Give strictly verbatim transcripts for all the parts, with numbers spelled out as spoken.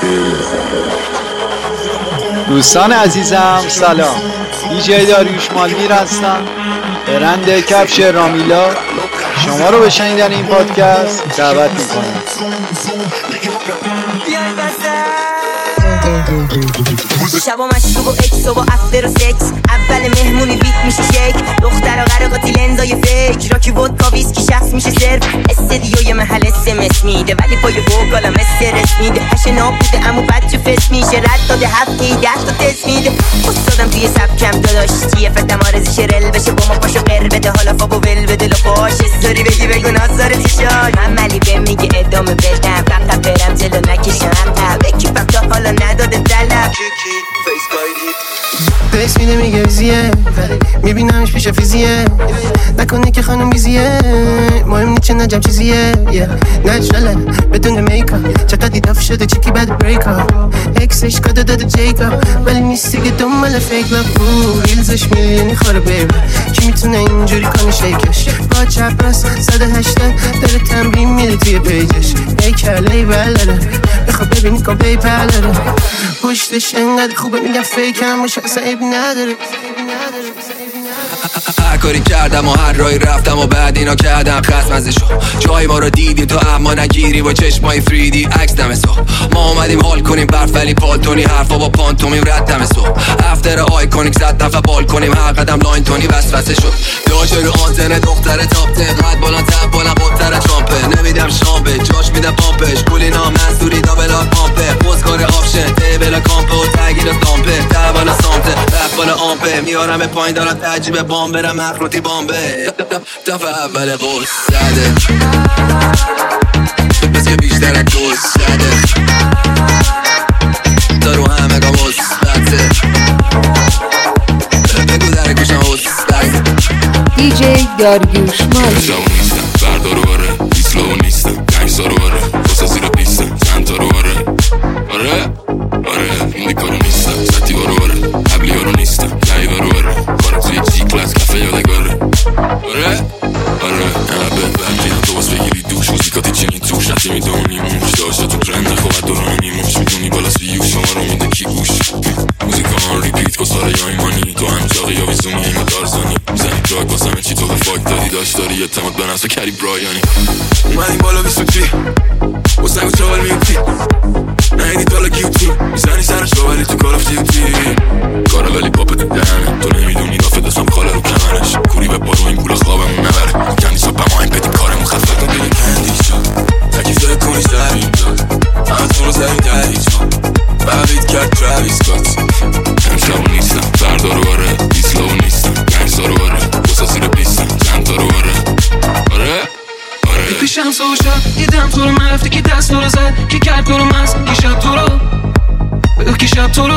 دوستان عزیزم سلام، دیجی داریوش مالگیر هستم، برند کفش رامیلا. شما رو به شنیدن این پادکست دعوت میکنم. شبا مشروب و اکس و با افتر و سکس، اول مهمونی بیت میشه شیک، دختر و غرقاتی لنزای فیک، راکی ودکا ویسکی شخص میشه سرف، استدیوی محل اسمس میده ولی پای وکالم استرس میده، هش نابوده امو بچه فس میشه، رد داده هفته ای ده تا تست میده، استادم توی سبکم داداش چیه فتم آرزی شرل بشه با ما پاشو قر بده، حالا فابو ول بده لپاش استوری بگی بگو نازاره تیشاد، عملی به میگه ادامه بدم فقط برم جلو نکشم تا بکیفم تا حالا نداده طلب پیس میده میگه ویزیه، میبینمش پیش فیزیه، نکنی که خانم بیزیه، مهم نیست چه نجم چیزیه، نجرله بدون میکاپ، چقدر دف شده چیکی بعد بریکاپ، اکسش کده داده جیکاپ، ولی نیست دیگه دنبال فیک لاف، ریلزش میلیونی خوره بیبه، کی میتونه اینجوری کنه شیکش، با چپ راست صد و هشتاد داره تمرین میره توی پیجش، ایکلی بلده بخواب ببینی که پیپل داره، پشتش انقدر خوبه میگم فیکم باشه اصلا عیبی نداره. هر کاری کردم و هر راهی رفتم و بعد اینا کردم خصم ازشو، جای ما رو دیدی تو اما نگیری با چشمای فریدی عکس دمسو، ما اومدیم حال کنیم برف ولی پالتونی حرفا با پانتومیم رد دمسو، افتر آیکونیک زد دفعه بال کنیم هر قدم لاین تونی وسوسه شد، داشه رو آنتنه دختر تاپ تقد بالا تب بالا قطر چامپه، نمیدم شامپه جاش میدم پامپش کولینا منصوری دابلا پامپه، بزگار آفشن تیبلا کامپه و تگیر دامپه در بالا سامته رفت بالا آمپه، میارم به پایین دارم تجیب بام برم مخروطی بامبه، دفعه اول قوز زده بس که بیشتر از دوز زده دارو همه گام حسبته بگو در گوشم حسبته. دیجی داریوش مالگیر شاو نیستم بردارو باره ایسلاو نیستم گنگسا رو باره واسه زیر پیستم سنتا رو باره آره آره این دیکارو نیستم سطی بارو باره قبلی ها رو نیستم لعیبه رو باره بارم توی جی کلاس کفه یادگاره آره آره اینقدر بهت برگیرم تو باز بگیری دوش موزیکاتی چنین توش نتی میدونی موش داشته تو ترند نخواد دوران نیموش میدونی بالا سویو شما رو میده کی گوش موزیکا آن ریپیت کساره یا ایمانی تو هم جاقی یا ویزونی اینو دارزانی میزنی دراگ واسمه چی تو به فاک داری داشت داری اعتماد به نفس کری برایانی اومدیم بالا بیسوتی واسه و چاول میوتی نهیدی تالا کیوتی میزنی سرش رو ولی تو کار اف دیوتی کارا ولی پاپت دهنه تو نمیدونی دافت دستم خاله رو کمرش کوری به پارو این پولا خوابمون نبره کندی صبح با این بدیم کارمون خفت دیگه کندی شد تکیف کنی سر اینجا از تو رو زمین تحریج کن بقید کرد تراویس کات امشب نیستم فردا رو باره ایسلاو نیستم گنگسا رو باره واسه زیر پیستم سنتا رو باره آره آره پیشم سوشا دیدم تو رو من رفته که دست تو رو زد که کرد تو رو مست که شب تو رو بگو که شب تو رو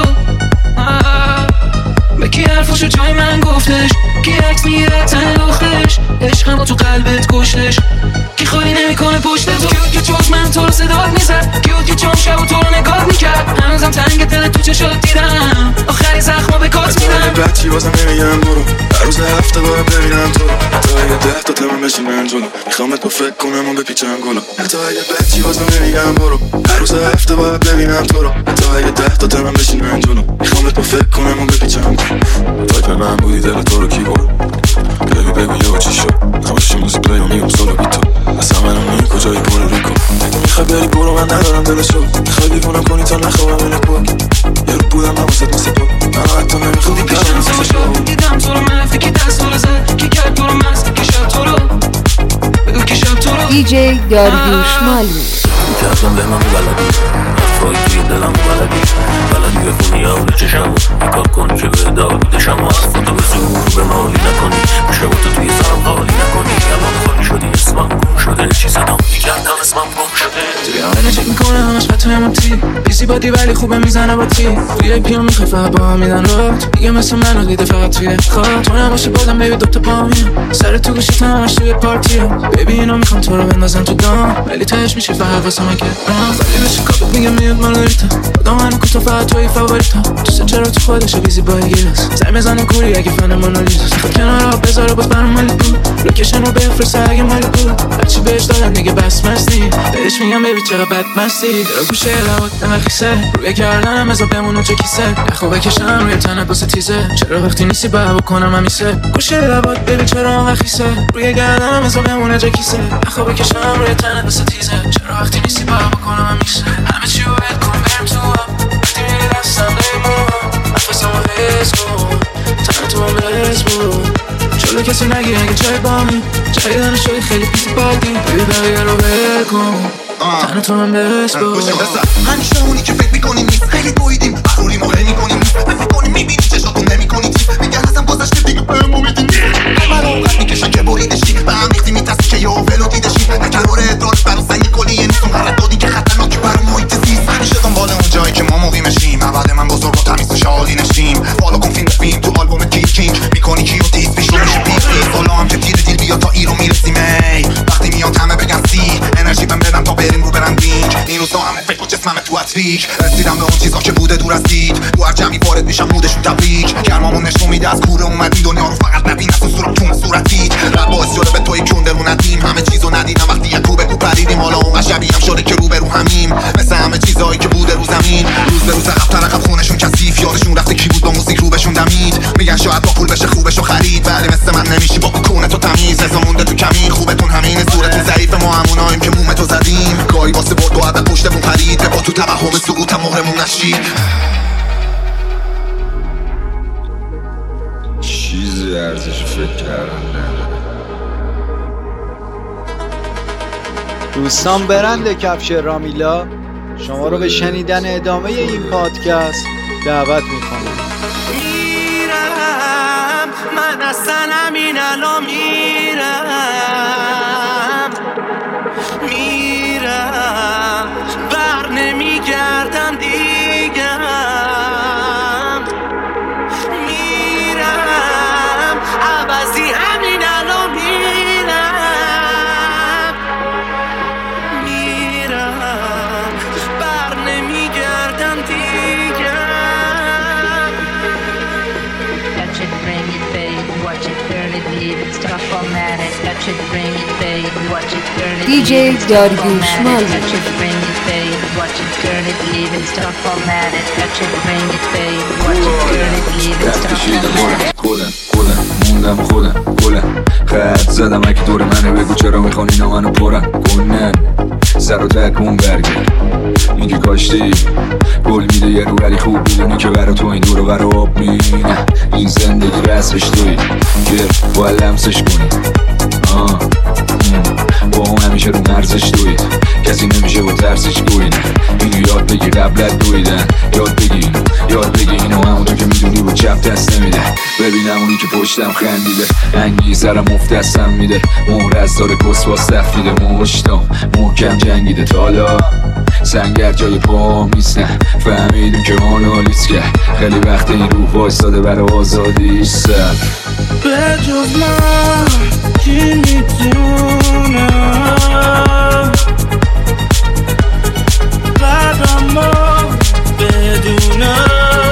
به کی حرفشو جای من گفتش کی عکس میگیره تن دختش عشقم با تو قلبت کشتش کی خواهی نمیکنه پشت تو کیود که جز من تو رو صدات میزد کیود که چون شب و تو رو نگاه میکرد هنوزم تنگ دل تو چشات دیدم آخری زخما به کات میدم بچی بازم نمیگم برو هر روز هفته باید ببینم تو رو حتی اگه ده تا تمام بشینم جلو میخوام تو فکر کنم و بپیچم گلو حتی اگه بچی بازم نمیگم برو هر روز هفته باید ببینم تو رو حتی اگه ده تا تمام بشینم جلو میخوام تو فکر کنم و بپیچم گلو تایپ من بودی دل تو رو کی برو ببی بگو یه چی شد نماشی موزیک پلی و میگم سولو بیتو اصلا منم نمی کجایی پول ریکو میخوای بری برو من ندارم دلشو میخوای دیوونم کنی تا نخوابم این پاک یه رو بودم نوازت مثل تو من حتی نمیخوام پیشم سوشا دیدم تو رو من رفته که دست تو رو زد که کرد تو رو مست که شب تو رو بگو که شب تو رو دیجی داریوش مالگیر میکردم به من بلدی حرفایی توی دلم بلدی بلدی بخونی آوری چشمو نکار کن که به دار بودشم و حرفاتو به زور به مالی نکنی شباتو توی سرم خالی نکنی الان خالی شدی اسمم گم شده چی زدم میکردم اسمم گم شده توی آینه چک میکنه همش خطای من تی بیزی بادی ولی خوبه میزنه با تی توی پیام میخوای فقط با هم میدن رات دیگه مثل منو دیده فقط توی خواب تو نباشه بازم بیبی دوتا پا میام سر تو گوشی همش توی پارتی بیبی اینا میخوام تو رو بندازن تو دام ولی تهش میشه فقط واسه من که خالی بشه کابت میگم میاد مارگریتا خدا منو کن تو فقط توی فاوریتا دوست چرا تو خودش بیزی بایگیرس زنگ بزنه کوری اگه فن مونالیزاس خود کنار آب بذاره باز برام مالی بود لوکیشن رو بفرست اگه مالی بود هرچی بهش دادم دیگه بس مستی بهش میگم بیبی چرا بد مستی در گوشه لبات نمخیسه روی گردنم ازا بمونه چه کیسه نخو بکشم روی تنت واسه تیزه چرا وقتی نیستی باید بکنم همیشه گوشه لبات ببین چرا نخیسه روی گردنم ازا بمونه چه کیسه نخو بکشم روی تنت واسه تیزه چرا وقتی نیستی باید بکنم همیشه همه چی رو بهت کن برم تو وقتی میری دستم لیمون نفسم رو حس کن تنت تو هم بس بود جلو کسی نگی اگه جای بامی جای دانه شدی خیلی پیسی بادی ببی بقیه رو بل کن تنه تو هم بس بود همیشه اونی که فکر میکنیم نیست خیلی بایدیم بخوری مهم میکنیم نیست فکر میکنیم میبینی چشاتون نمیکنی تیز میگه هستم گذشته دیگه به ما میدین من اونقدر میکشن که بریدشی به هم ریختی میترسی که یه ولو دیدشی نکرار ادراک برا سنگ کلیه نیست اون غلط دادی که خطرناکی برا محیط زیست همیشه دنبال اون جایی که ما مقیمشیم بعد من بزرگ و تمیز و شالی نشیم فالو کن فیلم فیلم تو آلبوم کیک کینگ میکنی کیو تیز پیشو میشه پیس پیس حالا هم که تیر دیل بیا تا ایرو میرسیم ای وقتی میان همه بگن سی انرژی بهم بدم تا بریم رو برندینگ این روزا همه فکر و جسمم تو اتریک رسیدم به اون چیزا که بوده دور از دید تو هر جمعی وارد میشم مودشون تبریک گرمامون نشون میده از کوره اومدی دنیا رو فقط نبین از اون صورت تو صورتی رد باعث شده به توی کون درو ندیم همه چیزو ندیدم وقتی یک رو به کو پریدیم حالا اون شبیه هم شده که رو به رو همیم مثل همه چیزایی که بوده رو زمین روز به روز عقب تر عقب خونشون کثیف یادشون رفته کی بود با موزیک رو بهشون دمید میگن شاید با پول بشه خوبشو خرید ولی مثل من نمیشی با کونه تو تمیز رضا مونده تو کمین خوبتون همینه صورتون ضعیف ما هموناییم که موم تو زدیم گاهی واسه برد و عدد پشتمون پرید با تو توهم سقوط مهرمون نشید چیزی ارزش فکر کردن دوستان برند کفش رامیلا شما رو به شنیدن ادامه این پادکست دعوت میکنم. میرم من اصلا همین الان میرم میرم بر نمیگردم دیگم میرم عوضی همین الان میرم میرم بر نمیگردم دیگم Touch it, bring it, babe, watch it, turn it, leave it, stop formatted. Touch it, bring it, babe, watch it, turn it, دی جی داریوش مالی. Touch it, bring it, babe, watch it, turn it, leave it, stop formatted. Touch it, bring it, babe, watch it, turn it, leave it, stop formatted. خودم خودم موندم خودم خودم خط زدم اگه دور منه بگو چرا میخوان اینا منو پرن کنن سر و تکون برگرد میگه کاشتی گل میده یه رو ولی خوب میدونی که برا تو این دور و برا آب مینه این زندگی رسمش توی گر باید لمسش کنی آه با اون همیشه رو مرزش دوید کسی نمیشه با ترسش گوید اینو یاد بگیر قبلت دویدن یاد بگیر یاد بگیر اینو همونطور که میدونی با چپ دست نمیده ببینم اونی که پشتم خندیده انگی سرم مفت دستم میده مهر از داره کس با صف میده مشتم محکم جنگیده تالا سنگر جای پام نیستن فهمیدیم که مانالیست که خیلی وقت این روح وایستاده برای آزادی سر به جز من کی میتونم قدم ما بدونم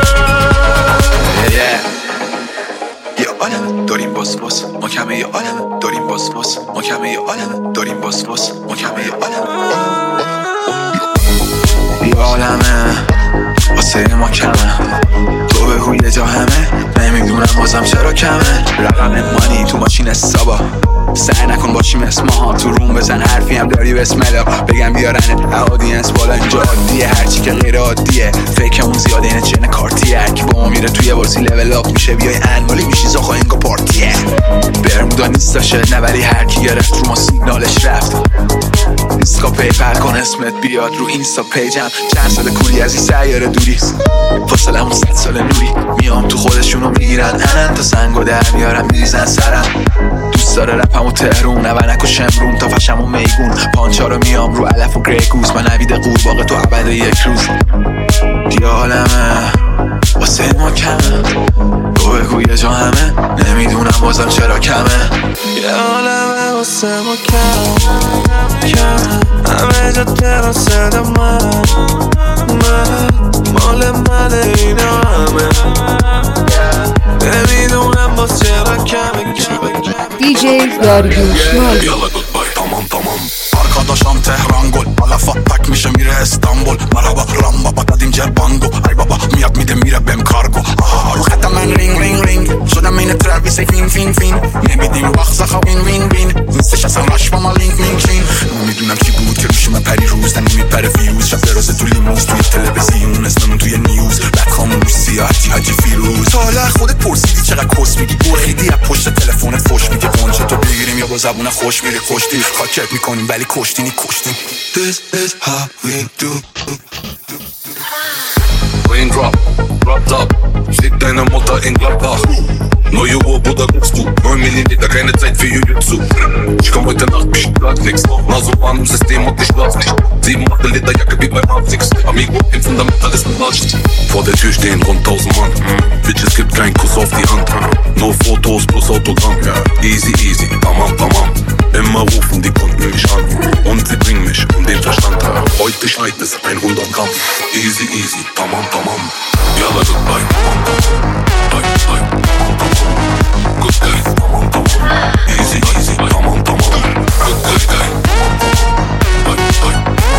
یه عالم داریم باس باس ما کمه یه عالم داریم باس باس ما کمه یه عالم داریم باس باس ما کمه یه عالم یه عالمه واسه ما کمه تو بگو یه جا همه نمیدونم بازم چرا کمه رقم مانی تو ماشین حسابا سعی نکن باشیم اسم ها تو روم بزن حرفی هم داری بسم الله بگم بیارن اودینس بالا اینجا عادیه هرچی که غیر عادیه فکرمون زیاده اینه چنه کارتیه هرکی با ما میره توی بازی لول اپ میشه بیای انوالی میشی زاخا اینگا پارتیه برمودا نیست داشه نه ولی هرکی گرفت رو ما سیگنالش رفت اینستا پیپر کن اسمت بیاد رو اینستا پیجم چند سال کولی از این سیاره دوری فاصله همون صد سال نوری میام تو خودشونو میگیرن انن تا سنگو در میارم میریزن سرم دوست داره رپم و تهرون نو نکو شمرون تا فشم و میگون پانچا رو میام رو علف و گریگوز من نوید قورباغه تو عبد یک روز یه عالمه واسه ما کمه تو بگو یه جا همه نمیدونم بازم چرا کمه یه عالمه واسه ما کم کم همه جا تراسه من من مال من اینا همه نمیدونم باز چرا کمه کمه دی جی داریوش مالی. آرکاداشم تهران گل حالا فاک میشه میره استانبول مرحبا رامبا با داد اینجا بانگو ای بابا میاد میده میره بهم کارگو آها رو خطم من رینگ رینگ رینگ شدم این ترویس فین فین فین نمیدیم وقت زخوا وین وین وین نیستش اصلا راش با ما لینک لینک لین نمیدونم کی بود که روش من پری روز دن نمیپره ویوز شب دراز تو لیموز توی تلویزیون اسممون توی نیوز بعد خاموش سیاحتی حاجی فیروز حالا خودت پرسیدی چقدر کس میگی برخیدی از پشت تلفنت فوش میگه قنچه تو بگیریم یا با زبون خوش میره کشتی خاکت میکنیم ولی کشتینی کشتیم This is how we do Raindrop, drop top Steht deine Mutter in Gladbach Neue Uhr, Bruder, guckst du neun Millimeter, keine Zeit für Jujutsu Ich komm heute Nacht, ich grad nix Na so an im System und ich schlaf nicht Sieben Achtel Liter Jacke wie bei Matrix Amigo, im Fundamentalisten Marsch Vor der Tür stehen rund tausend Mann Bitch, es gibt keinen Kuss auf die Hand Nur Fotos plus Autogramm Easy, easy, tamam, tamam Immer rufen die Kunden mich an Und sie bringen mich um den Verstand Heute schneit es hundert Gramm Easy, easy, tamam, tamam Yalla, goodbye Bye, bye, good guy Easy, easy, tamam, tamam Good guy, guy Bye, bye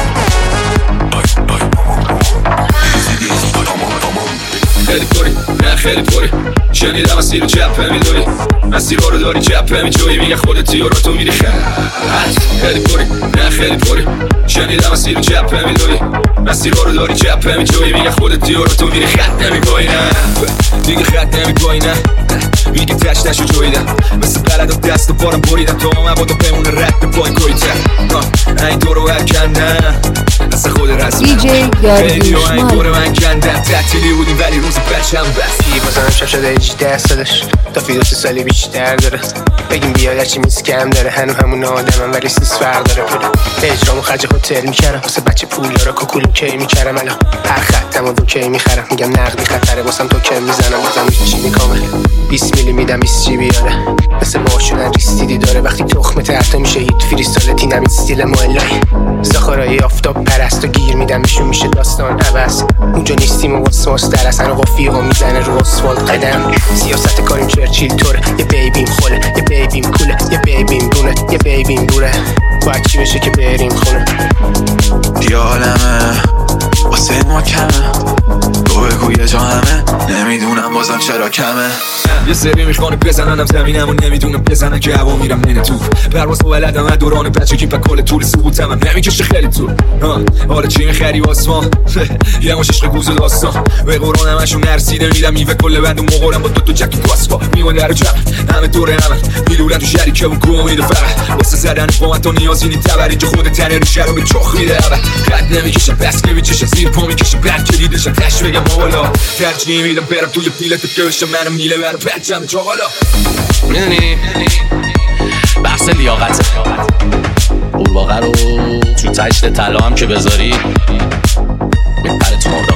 Bye, bye Easy, easy, tamam, tamam خیلی پری، نه خیلی پری شنیدم مسیر رو جپه میدوی مسیر رو داری جپه میجوی میگه خودتی و رو تو میری خیلی خیلی پری، نه خیلی پری شنیدم مسیر رو جپه میدوی مسیر رو داری جپه میجوی میگه خودتی و رو تو میری خط نمیگوی نه دیگه خط نمیگوی نه میگه تش نشو جویدم مثل بلد و دست و بارم بریدم تو من با تو بمونه رد پایین کویتر این دورو هر کندن مثل خود رسمه دی جی داریوش این دور من کندن تعطیلی بودیم ولی روز بچم بستی بازنم شب شده هجده سالش تا فیدوس سالی بیشتر داره بگیم بیاد چی میز کم داره هنو همون آدمم ولی سیس فرق داره پوله اجرامو خرج هتل میکردم واسه بچه پولا رو کوکولو کی میکردم الان هر خطم رو کی میخرم میگم نقدی خطره واسم تو کم میزنم بازم چی میکامل بیست میلی میدم بیست جی بیاره مثل باشونن ریستیدی داره وقتی تخم تحت میشه هیت فریستالتی نمید ستیل مولای زخارایی آفتاب پرست و گیر میدم بهشون میشه داستان عوض اونجا نیستیم و واسماس در اصلا قافیه ها میزنه رو اسفالت قدم سیاست کاریم چرچیل طوره یه بیبیم خوله یه بیبیم کوله یه بیبیم دونه یه بیبیم دوره باید چی بشه که بریم خونه یه عالمه واسه ما کمه تو بگو یه جا همه نمیدونم بازم چرا کمه یه سری میخوانه بزننم زمینم و نمیدونم بزنن که هوا میرم نینه تو پرواز و ولدم از دوران بچگی پا کل طول سقوطم هم نمیکشه خیلی طول حالا چی میخری واسما یه مش عشق گوز داستان به قرآن همشون نرسیده میدم میوه کل بند و مغورم با دو تا جکی کاسپا میوان در و جمع همه دوره همه میلولن تو شریکه و کومیده فرح واسه زدن با من تو نیازی نی تبر اینجا خود تنه رو شر رو به چخ میده همه خط نمیکشم بس که بیچشم زیر پا میکشم بد که دیدشم تش بگم حالا ترجیح میدم برم توی پیلت که بشم منو میله برم بچم چاقالا میدونی بحث لیاقته قورباغه رو تو تشت طلا هم که بذاری میپره تو مرداب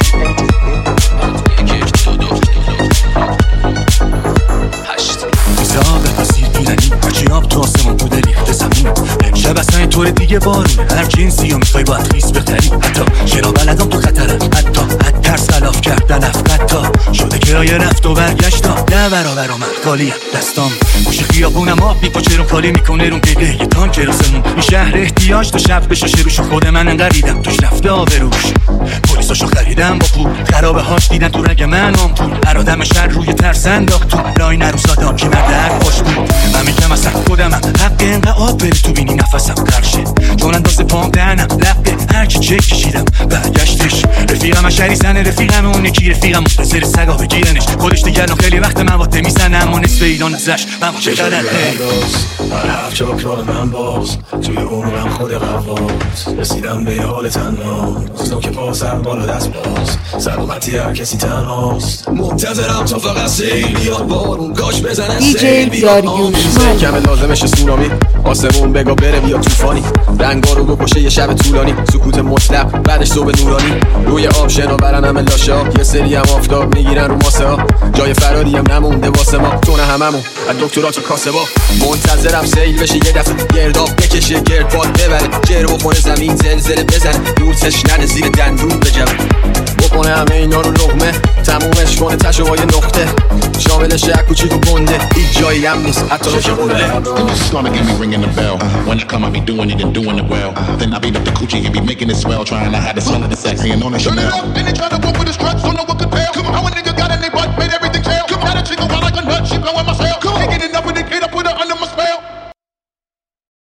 هشت میزا بپسیر بیرنی هرچی آب تو آسمان بوده ریخته زمین امشب اصلا اینطور دیگه بارونه هر جنسی و میخوای باید خیس بختری حتی شنا بلدم تو خطرم حتی حد ترس خلاف کردن افقتا شده کرایه رفت و برگشتا ده برابر آمد خالیم دستام گوش خیابونم آب میپاچه رو خالی میکنه رون دیگه یه تانک راسمون این شهر احتیاج تا شب بشاشه روش خود من انقدر دیدم توش رفته آبروش پلیساشو خریدم با پول خرابه هاش دیدن تو رگ من آمپول هر آدم شهر روی ترس انداخت تو لای نروسادان که مرد حق باش بود من میگم اصلا خودمم حق اینقدر آب بره تو بینی نفسم قرشه چون اندازه پام دهنم لقه هر کی چک کشیدم برگشتش رفیقم شری زنه رفیقم اون یکی رفیقم متصر سگا بگیرنش خودش دیگر نو خیلی وقت من باته میزنم و نصف ایران ازش من با چه قدر هر هفت چاک راه من باز توی عمرم خود قواز رسیدم به حال تنهاست تو که پاس هر بالا دست باز سلامتی هر کسی تنهاست منتظرم تا فقط سیل بیاد بارون کاش بزنن سیل بیاد سیل کمه لازمش سونامی آسمون بگا بره بیا توفانی رنگا رو بکشه یه شب طولانی سکوت مطلق بعدش صبح نورانی روی آب شنا برن همه لاشه ها یه سری هم آفتاب میگیرن رو ماسه ها جای فراری هم نمونده واسه ما تو نه هممون از دکترا تا کاسه با منتظرم سیل بشه یه دفعه گرداب بکشه گرد باد ببره جر بخونه زمین زلزله بزنه دورتش نده زیر دندون بجمه بکنه همه اینا رو لقمه تمومش کنه تشو با یه نقطه شامل شهر کوچیک و گنده هیچ جایی هم نیست حتی روش قله Slumber get me ringing the bell. Uh-huh. When I come, I be doing it and doing it well. Uh-huh. Then I beat up the coochie and be making it swell, trying to hide the smell of the sex. Ain't on the Chanel. Turn it up, and they try to walk with the struts, don't know what could pay.